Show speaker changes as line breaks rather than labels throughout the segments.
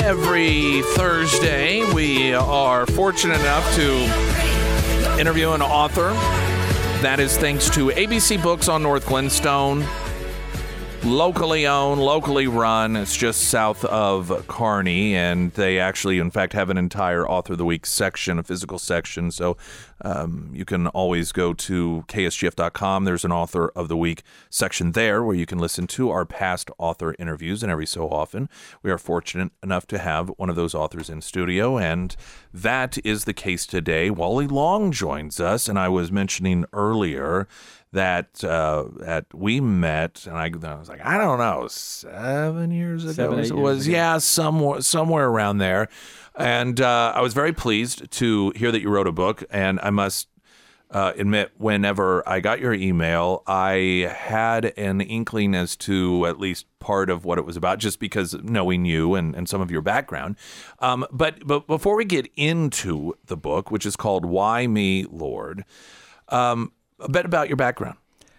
Every Thursday, we are fortunate enough to interview an author. That is thanks to ABC Books on North Glenstone. Locally owned, locally run. It's just south of Kearney, and they actually, in fact, have an entire Author of the Week section, a physical section. So you can always go to ksgf.com. There's an Author of the Week section there where you can listen to our past author interviews, and every so often we are fortunate enough to have one of those authors in studio, and that is the case today. Wally Long joins us, and I was mentioning earlier that we met, and I was like, I don't know, 7 years ago.
7, 8 years
was
ago.
Yeah, somewhere around there. And I was very pleased to hear that you wrote a book. And I must admit, whenever I got your email, I had an inkling as to at least part of what it was about, just because knowing you and some of your background. But before we get into the book, which is called Why Me, Lord, a bit about your background.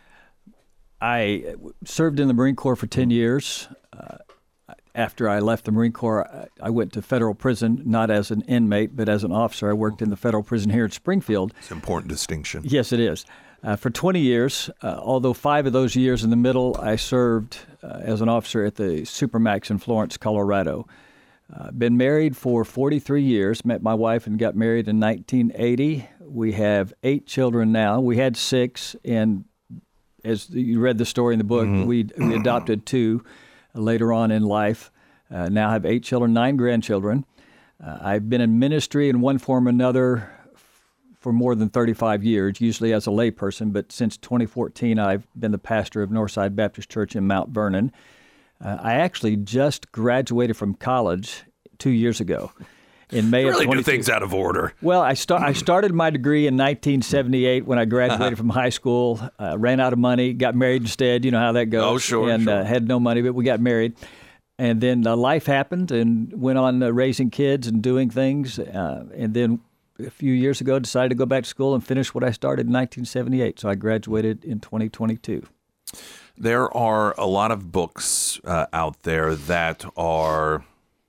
I served in the Marine Corps for 10 years. After I left the Marine Corps, I went to federal prison, not as an inmate, but as an officer. I worked in the federal prison here in Springfield.
It's an important distinction.
Yes, it is. For 20 years, although 5 of those years in the middle, I served as an officer at the Supermax in Florence, Colorado. Been married for 43 years, met my wife and got married in 1980. We have 8 children now. We had 6, and as you read the story in the book, we adopted 2 later on in life. Now have 8 children, 9 grandchildren. I've been in ministry in one form or another for more than 35 years, usually as a layperson, but since 2014, I've been the pastor of Northside Baptist Church in Mount Vernon. I actually just graduated from college 2 years ago. In May
You
of
really
22.
do things out of order.
Well, I started my degree in 1978 when I graduated from high school. Ran out of money, got married instead. You know how that goes.
Oh, sure,
And
sure.
had no money, but we got married. And then life happened, and went on raising kids and doing things. And then a few years ago, decided to go back to school and finish what I started in 1978. So I graduated in 2022.
There are a lot of books out there that are,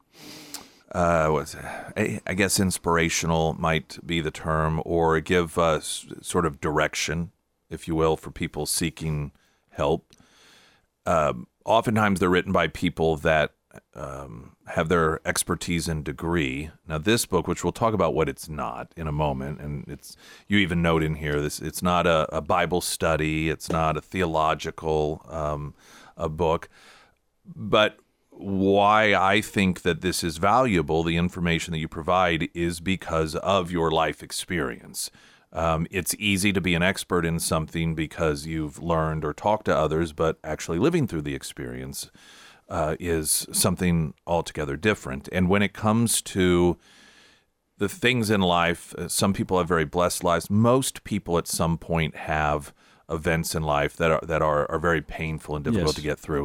I guess inspirational might be the term, or give us sort of direction, if you will, for people seeking help. Oftentimes they're written by people that have their expertise and degree. Now, this book, which we'll talk about what it's not in a moment, and you even note in here, it's not a Bible study, it's not a theological a book, but why I think that this is valuable, the information that you provide, is because of your life experience. It's easy to be an expert in something because you've learned or talked to others, but actually living through the experience is something altogether different. And when it comes to the things in life, some people have very blessed lives. Most people at some point have events in life that are very painful and difficult
Yes.
to get through.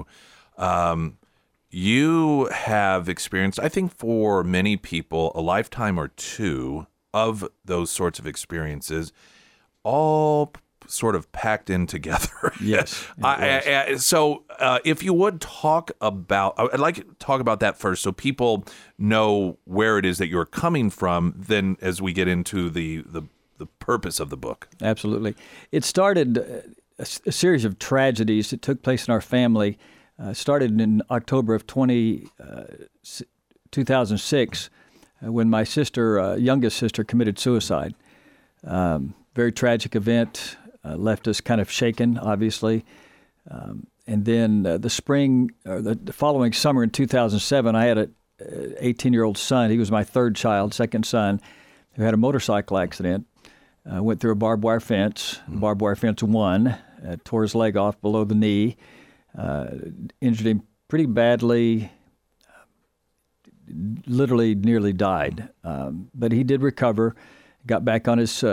You have experienced, I think for many people, a lifetime or 2 of those sorts of experiences, all sort of packed in together.
Yes.
So if you would talk about, I'd like to talk about that first so people know where it is that you're coming from, then as we get into the purpose of the book.
Absolutely. It started a series of tragedies that took place in our family. Started in October of 2006 when my sister, youngest sister, committed suicide. Very tragic event, left us kind of shaken, obviously. And then the following summer in 2007, I had an 18-year-old son. He was my second son, who had a motorcycle accident. Went through a barbed wire fence. The barbed wire fence won, tore his leg off below the knee, injured him pretty badly, literally nearly died. But he did recover, got back on his...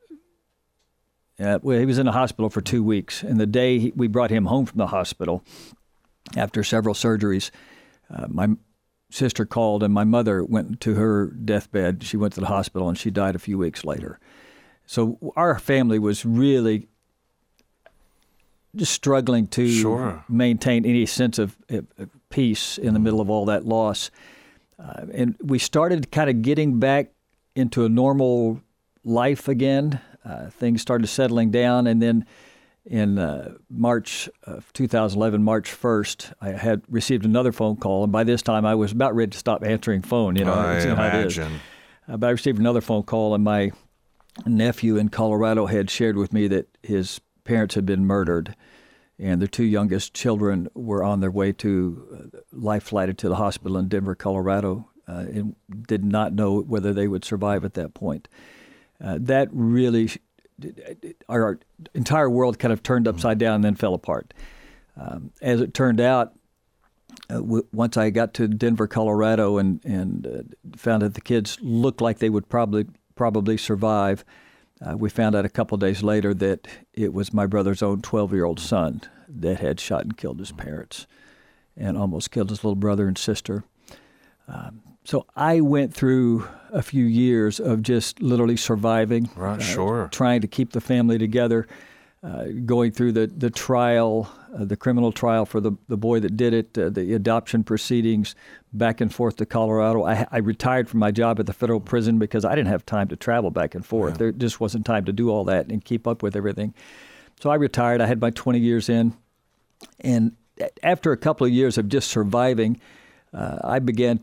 he was in the hospital for 2 weeks. And the day we brought him home from the hospital, after several surgeries, my sister called and my mother went to her deathbed. She went to the hospital and she died a few weeks later. So our family was really just struggling to maintain any sense of peace in the middle of all that loss. And we started kind of getting back into a normal life again. Things started settling down, and then in March of 2011, March 1st, I had received another phone call, and by this time I was about ready to stop answering phone.
I
how it is. But I received another phone call, and my nephew in Colorado had shared with me that his parents had been murdered, and their two youngest children were on their way to life flighted to the hospital in Denver, Colorado, and did not know whether they would survive at that point. That really, our entire world kind of turned upside down and then fell apart. As it turned out, once I got to Denver, Colorado, and found that the kids looked like they would probably survive, we found out a couple of days later that it was my brother's own 12-year-old son that had shot and killed his parents and almost killed his little brother and sister. So I went through a few years of just literally surviving, trying to keep the family together, going through the trial, the criminal trial for the boy that did it, the adoption proceedings, back and forth to Colorado. I retired from my job at the federal prison because I didn't have time to travel back and forth. Yeah. There just wasn't time to do all that and keep up with everything. So I retired. I had my 20 years in. And after a couple of years of just surviving, I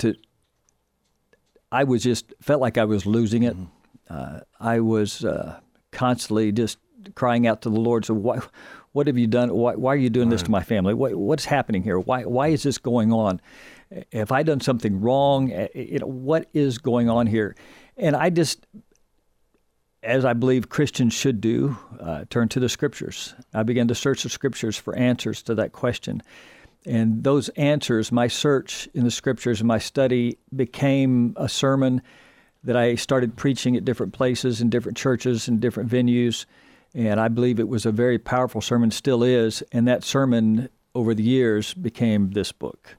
felt like I was losing it. I was constantly just crying out to the Lord. So what have you done? Why are you doing this to my family? What's happening here? Why is this going on? Have I done something wrong? What is going on here? And I just, as I believe Christians should do, turn to the Scriptures. I began to search the Scriptures for answers to that question. And those answers, my search in the Scriptures and my study became a sermon that I started preaching at different places, in different churches, in different venues. And I believe it was a very powerful sermon, still is. And that sermon, over the years, became this book.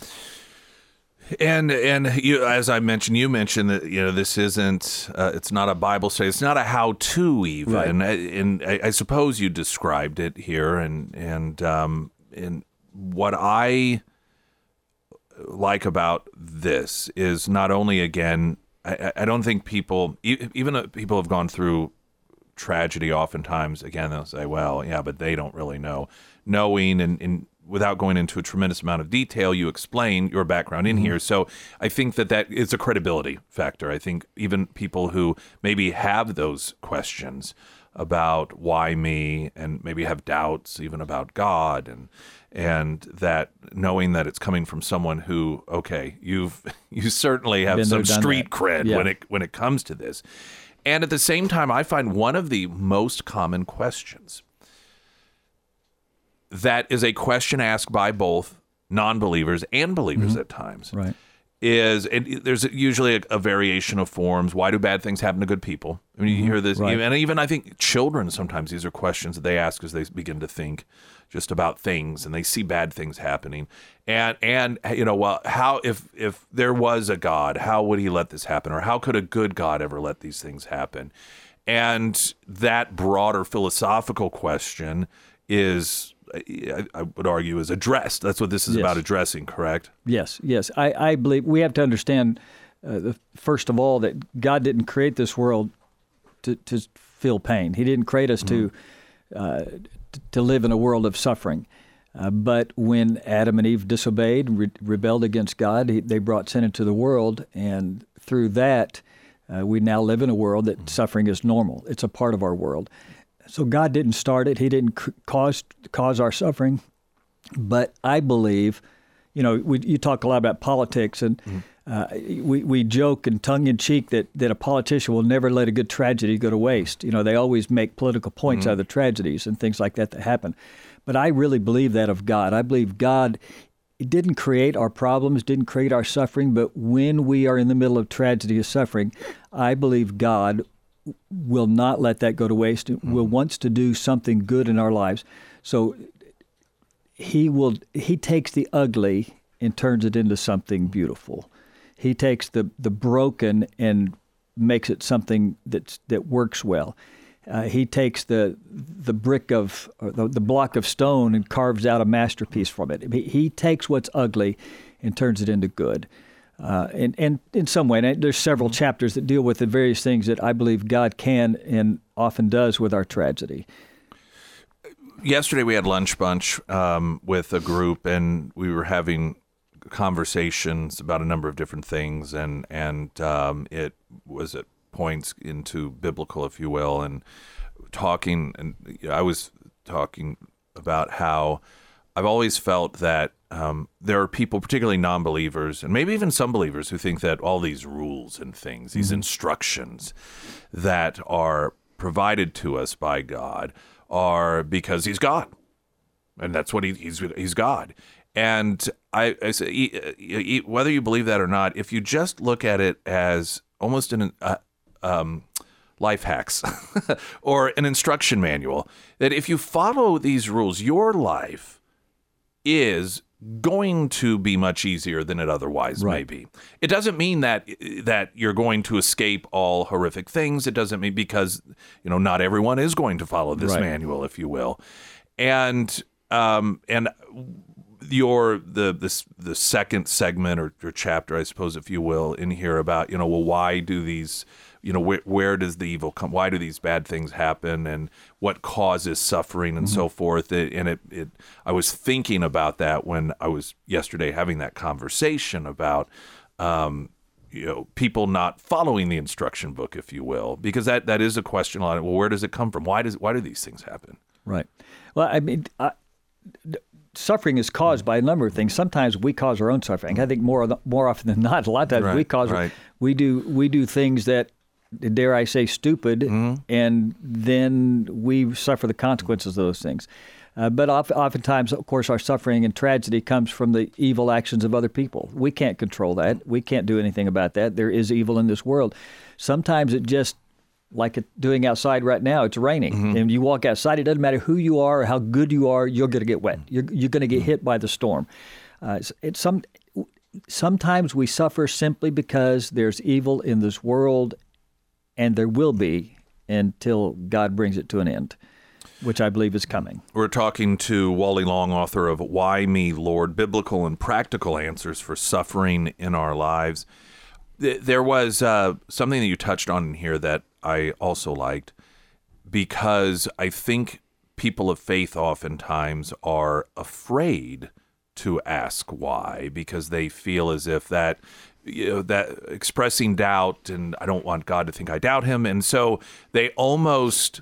And you, as I mentioned, you mentioned that this isn't it's not a Bible study, it's not a how-to even. Right. And I suppose you described it here, and what I like about this is not only, again, I don't think people, even people have gone through tragedy oftentimes, again, they'll say, well, yeah, but they don't really know. Knowing and without going into a tremendous amount of detail, you explain your background in here. So I think that is a credibility factor. I think even people who maybe have those questions about why me, and maybe have doubts even about God, and that knowing that it's coming from someone who, okay, you certainly have some street cred when it comes to this. And at the same time, I find one of the most common questions that is a question asked by both non-believers and believers at times,
right,
is, and there's usually a variation of forms. Why do bad things happen to good people? I mean, you hear this, right. And even I think children, sometimes these are questions that they ask as they begin to think just about things, and they see bad things happening. And well, how, if there was a God, how would he let this happen? Or how could a good God ever let these things happen? And that broader philosophical question is, I would argue, is addressed. That's what this is about addressing, correct? Yes.
I believe we have to understand, first of all, that God didn't create this world to feel pain. He didn't create us to live in a world of suffering. But when Adam and Eve disobeyed, rebelled against God, they brought sin into the world, and through that, we now live in a world that suffering is normal. It's a part of our world. So God didn't start it. He didn't cause our suffering. But I believe, you talk a lot about politics, and we joke and tongue-in-cheek that a politician will never let a good tragedy go to waste. They always make political points out of the tragedies and things like that happen. But I really believe that of God. I believe God didn't create our problems, didn't create our suffering, but when we are in the middle of tragedy or suffering, I believe God will not let that go to waste. Will wants to do something good in our lives. So he takes the ugly and turns it into something beautiful. He takes the broken and makes it something that works well. He takes the brick of the block of stone and carves out a masterpiece from it. He takes what's ugly and turns it into good. And in some way, and there's several chapters that deal with the various things that I believe God can and often does with our tragedy.
Yesterday we had lunch bunch with a group, and we were having conversations about a number of different things, and it was at points into biblical, if you will, and talking, and I was talking about how I've always felt that there are people, particularly non-believers, and maybe even some believers, who think that all these rules and things, these instructions that are provided to us by God are because He's God, and that's what He's God. And I say, whether you believe that or not, if you just look at it as almost an life hacks or an instruction manual, that if you follow these rules, your life is going to be much easier than it otherwise may be. It doesn't mean that you're going to escape all horrific things. It doesn't mean, because not everyone is going to follow this manual, if you will. And the second segment or chapter, I suppose, if you will, in here about why do these where does the evil come? Why do these bad things happen, and what causes suffering and so forth? I was thinking about that when I was yesterday having that conversation about people not following the instruction book, if you will, because that is a question a lot. Well, where does it come from? Why do these things happen? Right.
Well, I mean, suffering is caused by a number of things. Sometimes we cause our own suffering. I think more often than not, a lot of times we do things that, dare I say, stupid, and then we suffer the consequences of those things. But oftentimes, of course, our suffering and tragedy comes from the evil actions of other people. We can't control that. We can't do anything about that. There is evil in this world. Sometimes it just, like it's doing outside right now, it's raining. And you walk outside, it doesn't matter who you are or how good you are, you're going to get wet. You're going to get hit by the storm. Sometimes we suffer simply because there's evil in this world, and there will be until God brings it to an end, which I believe is coming.
We're talking to Wally Long, author of Why Me, Lord? Biblical and Practical Answers for Suffering in Our Lives. There was something that you touched on in here that I also liked, because I think people of faith oftentimes are afraid to ask why, because they feel as if that expressing doubt, and I don't want God to think I doubt Him, and so they almost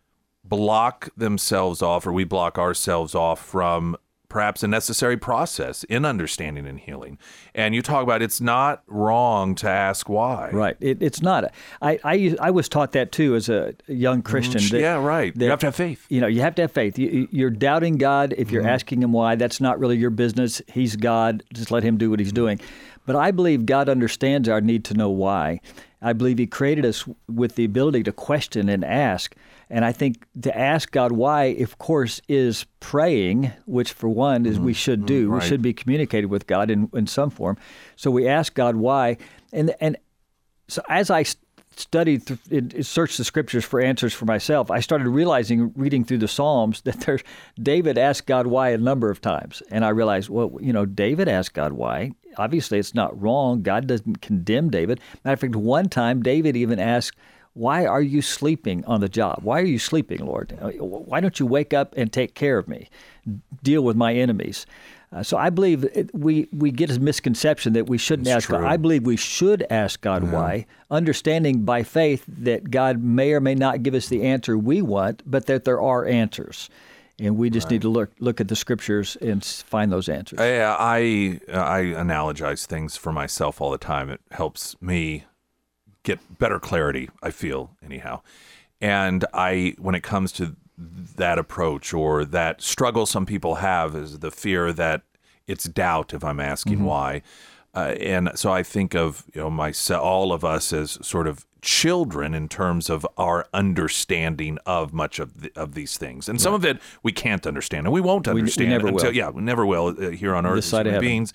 block themselves off, or we block ourselves off from perhaps a necessary process in understanding and healing. And you talk about it's not wrong to ask why.
Right. It's not. I was taught that too as a young Christian.
That you have to have faith.
You have to have faith. You're doubting God if you're asking Him why. That's not really your business. He's God. Just let Him do what He's doing. But I believe God understands our need to know why. I believe He created us with the ability to question and ask. And I think to ask God why, of course, is praying, which for one is we should do. We should be communicated with God in some form. So we ask God why. And so as I studied, searched the Scriptures for answers for myself, I started realizing, reading through the Psalms, that David asked God why a number of times. And I realized, well, David asked God why. Obviously, it's not wrong. God doesn't condemn David. Matter of fact, one time, David even asked, why are you sleeping on the job? Why are you sleeping, Lord? Why don't you wake up and take care of me? Deal with my enemies. So I believe we get a misconception that we shouldn't ask God. I believe we should ask God why, understanding by faith that God may or may not give us the answer we want, but that there are answers. And we just need to look at the Scriptures and find those answers.
I analogize things for myself all the time. It helps me get better clarity, I feel, anyhow. And when it comes to that approach, or that struggle some people have, is the fear that it's doubt if I'm asking why. And so I think of all of us as sort of children in terms of our understanding of much of these things, and some of it we can't understand, and we won't understand.
We never will.
We never will here on Earth as human beings.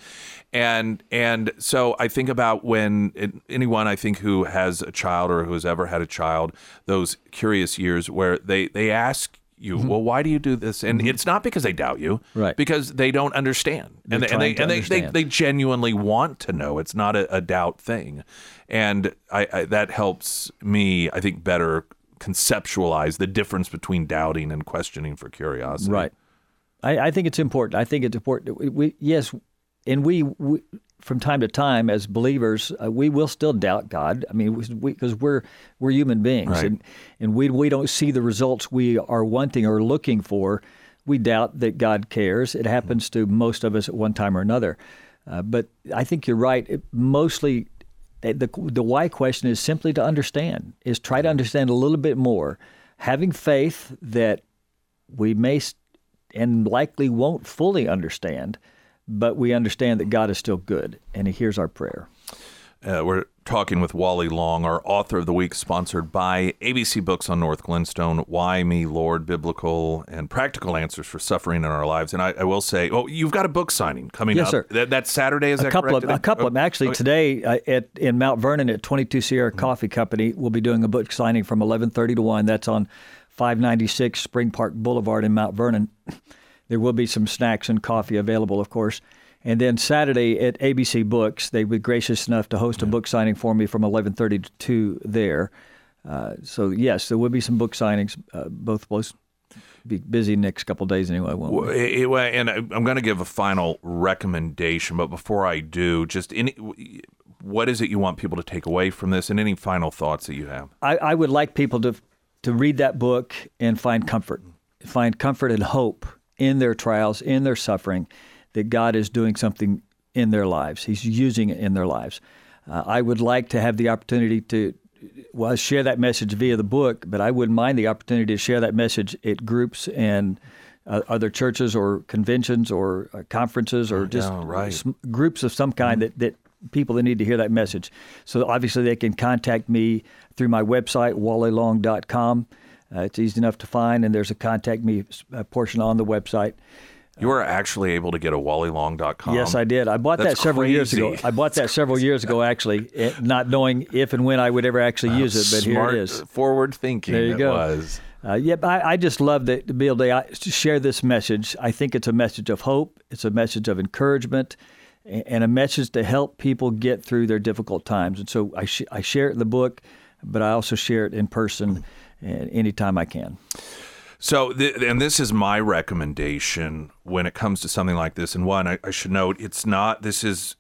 And so I think about when anyone I think who has a child or who has ever had a child, those curious years where they ask you. Well, why do you do this? And it's not because they doubt you,
Right.
because they don't understand.
They're
And
trying to understand.
they genuinely want to know. It's not a doubt thing. And I that helps me, I think, better conceptualize the difference between doubting and questioning for curiosity.
Right. I think it's important. I think it's important. We from time to time as believers, we will still doubt God. I mean, because we're human beings,
Right.
and we don't see the results we are wanting or looking for. We doubt that God cares. It happens to most of us at one time or another. But I think you're right. Mostly, the why question is simply to understand. Is try to understand a little bit more, having faith that we may and likely won't fully understand, but we understand that God is still good, and He hears our prayer.
We're talking with Wally Long, our author of the week, sponsored by ABC Books on North Glenstone. Why Me, Lord? Biblical and practical answers for suffering in our lives. And I will say, you've got a book signing coming
Yes,
up.
sir.
That's Saturday, is that
A couple
correct?
of them. Actually, today in Mount Vernon at 22 Sierra Coffee Company, we'll be doing a book signing from 11:30 to 1. That's on 596 Spring Park Boulevard in Mount Vernon. There will be some snacks and coffee available, of course. And then Saturday at ABC Books, they were gracious enough to host a book signing for me from 11:30 to 2 there. So, yes, there will be some book signings. Both be busy next couple of days anyway. Won't we?
And I'm going to give a final recommendation, but before I do, what is it you want people to take away from this, and any final thoughts that you have?
I would like people to read that book and find comfort and hope in their trials, in their suffering, that God is doing something in their lives. He's using it in their lives. I would like to have the opportunity to share that message via the book, but I wouldn't mind the opportunity to share that message at groups and other churches or conventions or conferences or just groups of some kind that people that need to hear that message. So obviously they can contact me through my website, wallylong.com. It's easy enough to find, and there's a contact me portion on the website.
You were actually able to get a wallylong.com.
Yes, I did. I bought that several years ago. Actually, not knowing if and when I would ever actually use it, but
smart,
here it is.
Forward thinking.
There you go.
Was.
I just love to be able to share this message. I think it's a message of hope. It's a message of encouragement, and a message to help people get through their difficult times. And so I share it in the book, but I also share it in person anytime I can.
So, and this is my recommendation when it comes to something like this. And one, I should note, this is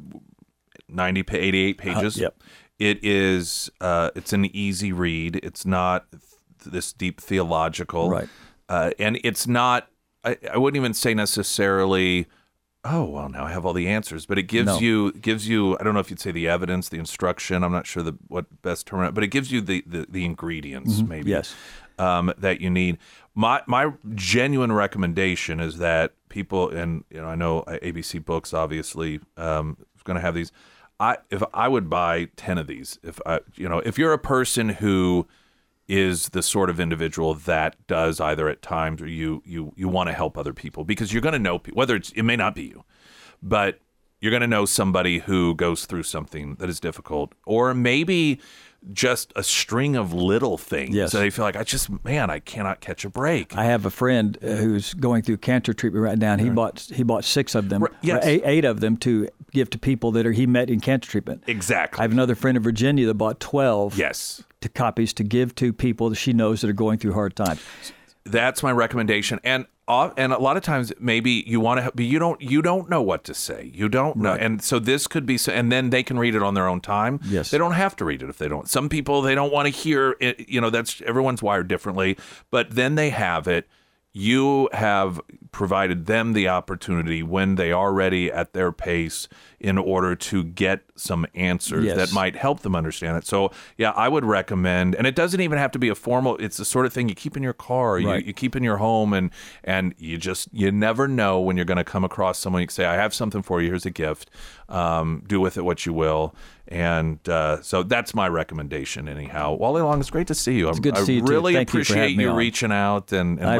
88 pages.
Yep.
It is, it's an easy read. It's not this deep theological.
Right.
And it's not, I wouldn't even say necessarily, oh, well, now I have all the answers. But it gives you, I don't know if you'd say the evidence, the instruction. I'm not sure what best term, but it gives you the ingredients, maybe.
Yes.
That you need. My genuine recommendation is that people, and I know ABC Books obviously is going to have these. If I would buy 10 of these, if you're a person who is the sort of individual that does either at times or you want to help other people, because you're going to know whether it may not be you, but you're going to know somebody who goes through something that is difficult, or maybe just a string of little things.
Yes.
So they feel like, I cannot catch a break.
I have a friend who's going through cancer treatment right now, and he bought 6 of them,
Yes.
8 of them to give to people that he met in cancer treatment.
Exactly.
I have another friend in Virginia that bought 12 copies to give to people that she knows that are going through hard times.
That's my recommendation. And a lot of times maybe you want to help, but you don't know what to say. You don't know.
Right.
And so this could be, and then they can read it on their own time.
Yes.
They don't have to read it if they don't. Some people, they don't want to hear it. That's, everyone's wired differently, but then they have it. You have provided them the opportunity when they are ready at their pace in order to get some answers that might help them understand it. So, I would recommend, and it doesn't even have to be a formal, it's the sort of thing you keep in your car,
right.
you keep in your home, and you never know when you're going to come across someone. You can say, I have something for you, here's a gift, do with it what you will. And so that's my recommendation anyhow. Wally Long, it's great to see you.
It's good to see you too.
really
Thank you for
appreciate
having me
you
on.
reaching out and
I
letting me know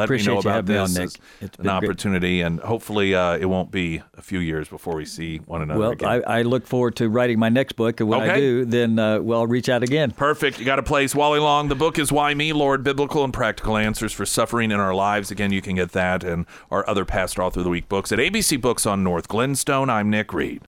you
about
have me on,
this
Nick.
as
It's
an
been great.
opportunity, and hopefully it won't be a few years before we see one another
Well,
again.
I look forward to writing my next book, and when I
Okay.
do, then I'll reach out again.
Perfect. You got a place. Wally Long. The book is Why Me, Lord? Biblical and Practical Answers for Suffering in Our Lives. Again, you can get that and our other Pastor Author of the Week books at ABC Books on North Glenstone. I'm Nick Reed.